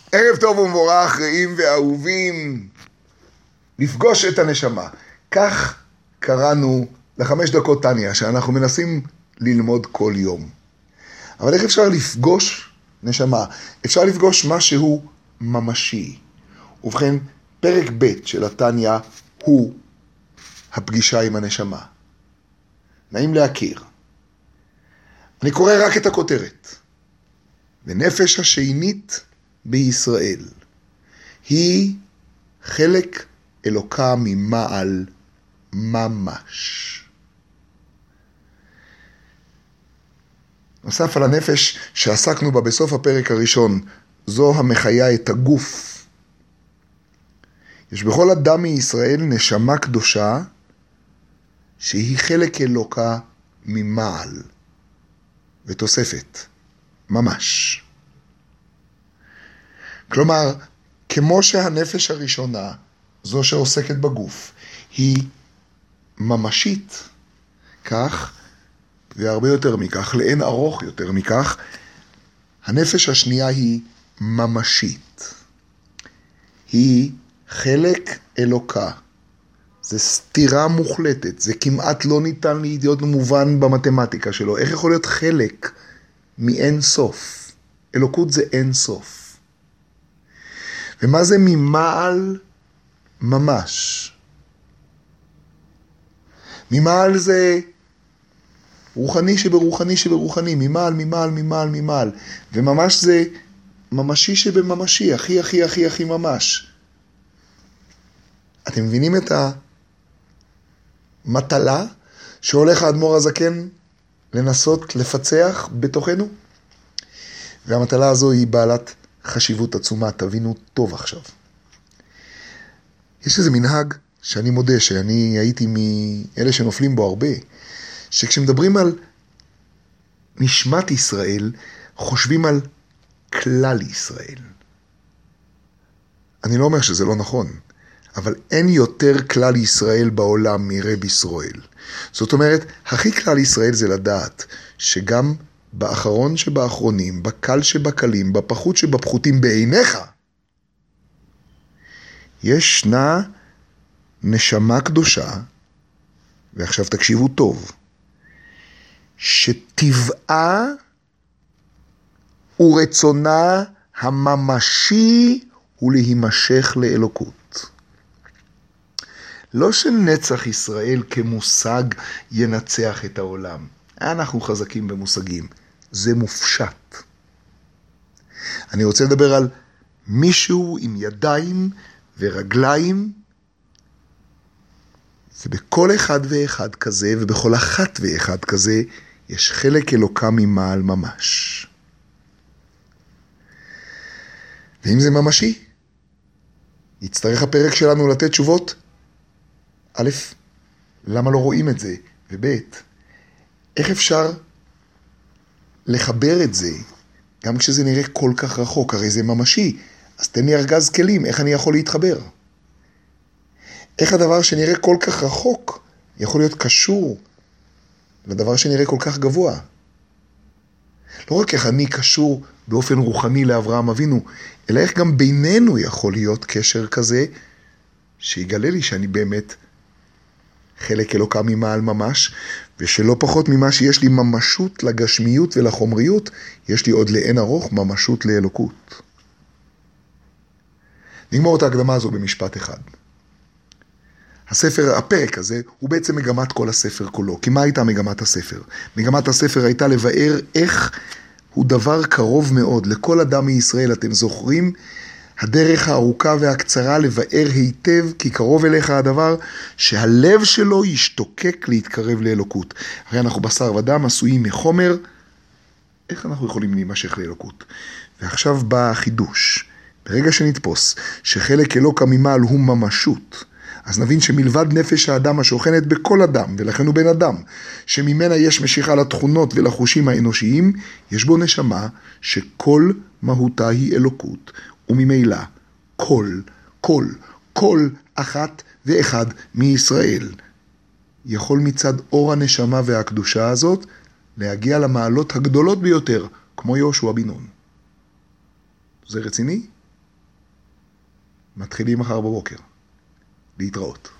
ערב טוב ומבורך, רעים ואהובים, לפגוש את הנשמה. כך קראנו ל5 דקות טניה, שאנחנו מנסים ללמוד כל יום. אבל איך אפשר לפגוש נשמה? אפשר לפגוש משהו ממשי. ובכן, פרק ב' של הטניה הוא הפגישה עם הנשמה. נעים להכיר. אני קורא רק את הכותרת. ונפש השנית בישראל היא חלק אלוקה ממעל ממש. נוסף על הנפש שעסקנו בה בסוף הפרק הראשון, זו המחיה את הגוף. יש בכל אדם מישראל נשמה קדושה שהיא חלק אלוקה ממעל ותוספת ממש. כלומר, כמו שהנפש הראשונה, זו שעוסקת בגוף, היא ממשית, כך, והרבה יותר מכך, לאין ארוך יותר מכך, הנפש השנייה היא ממשית. היא חלק אלוקה. זה סתירה מוחלטת, זה כמעט לא ניתן להיות מובן במתמטיקה שלו. איך יכול להיות חלק מאין סוף? אלוקות זה אין סוף. ומה זה ממעל ממש? ממעל זה רוחני שברוחני שברוחני, ממעל, ממעל, ממעל, ממעל. וממש זה ממשי שבממשי, הכי, הכי, הכי, הכי ממש. אתם מבינים את המטלה שהולך האדמו"ר הזקן לנסות לפצח בתוכנו? והמטלה הזו היא בעלת חשיבות עצומה, תבינו טוב עכשיו. יש איזה מנהג שאני מודה שאני הייתי מאלה שנופלים בו הרבה, שכשמדברים על נשמת ישראל, חושבים על כלל ישראל. אני לא אומר שזה לא נכון, אבל אין יותר כלל ישראל בעולם מרב ישראל. זאת אומרת, הכי כלל ישראל זה לדעת שגם באחרון שבאחרונים, בקל שבקלים, בפחות שבפחותים בעיניך, ישנה נשמה קדושה, ועכשיו תקשיבו טוב, שטבעה ורצונה הממשי הוא להימשך לאלוקות. לא שנצח ישראל כמושג ינצח את העולם. אנחנו חזקים במושגים. זה מופשט. אני רוצה לדבר על מישהו עם ידיים ורגליים, ובכל אחד ואחד כזה, ובכל אחת ואחד כזה, יש חלק אלוקה ממעל ממש. ואם זה ממשי, יצטרך הפרק שלנו לתת תשובות. א', למה לא רואים את זה? וב', איך אפשר לחבר את זה, גם כשזה נראה כל כך רחוק? הרי זה ממשי, אז תן לי ארגז כלים, איך אני יכול להתחבר? איך הדבר שנראה כל כך רחוק יכול להיות קשור לדבר שנראה כל כך גבוה? לא רק איך אני קשור באופן רוחני לאברהם אבינו, אלא איך גם בינינו יכול להיות קשר כזה, שיגלה לי שאני באמת חלק אלוקה ממעל ממש, ושלא פחות ממה שיש לי ממשות לגשמיות ולחומריות, יש לי עוד לאין ארוך ממשות לאלוקות. נגמור את ההקדמה הזו במשפט אחד. הפרק הזה הוא בעצם מגמת כל הספר כולו. כי מה הייתה מגמת הספר? מגמת הספר הייתה לבאר איך הוא דבר קרוב מאוד לכל אדם מישראל. אתם זוכרים? הדרך הארוכה והקצרה לבאר היטב, כי קרוב אליך הדבר, שהלב שלו ישתוקק להתקרב לאלוקות. הרי אנחנו בשר ודם עשויים מחומר, איך אנחנו יכולים להימשך לאלוקות? ועכשיו בא החידוש. ברגע שנתפוס שחלק אלוקה ממעל הוא ממשות, אז נבין שמלבד נפש האדם השוכנת בכל אדם, ולכן הוא בן אדם, שממנה יש משיכה לתכונות ולחושים האנושיים, יש בו נשמה שכל מהותה היא אלוקות, וממילא כל אחת ואחד מישראל יכול מצד אור הנשמה והקדושה הזאת להגיע למעלות הגדולות ביותר, כמו יהושע בן נון. זה רציני? מתחילים מחר בבוקר. להתראות.